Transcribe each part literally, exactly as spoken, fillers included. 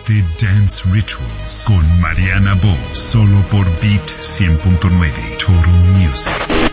Este Dance Rituals con Mariana Bo, solo por Beat cien punto nueve Total Music.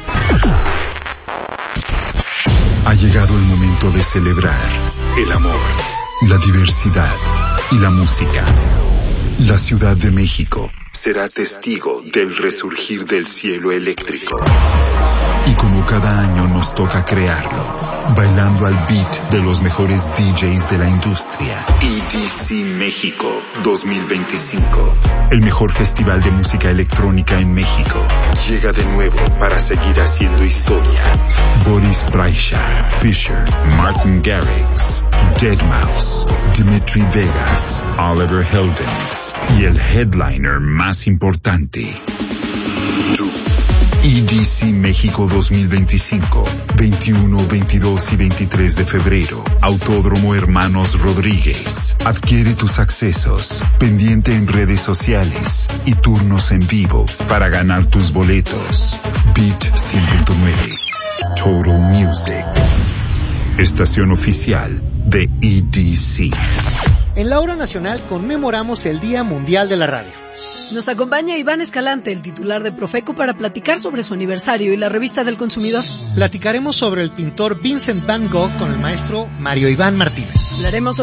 Ha llegado el momento de celebrar el amor, la diversidad y la música. La Ciudad de México será testigo del resurgir del cielo eléctrico. Y como cada año nos toca crearlo, bailando al beat de los mejores D Js de la industria. E D C México dos mil veinticinco. El mejor festival de música electrónica en México. Llega de nuevo para seguir haciendo historia. Boris Brejcha, Fisher, Martin Garrix, deadmau five, Dimitri Vegas, Oliver Heldens y el headliner más importante, tú. E D C México dos mil veinticinco, veintiuno, veintidós y veintitrés de febrero. Autódromo Hermanos Rodríguez. Adquiere tus accesos, pendiente en redes sociales y turnos en vivo para ganar tus boletos. Beat cien punto nueve. Total Music. Estación oficial de E D C. En la hora nacional conmemoramos el Día Mundial de la Radio. Nos acompaña Iván Escalante, el titular de Profeco, para platicar sobre su aniversario y la revista del consumidor. Platicaremos sobre el pintor Vincent Van Gogh con el maestro Mario Iván Martínez. Hablaremos sobre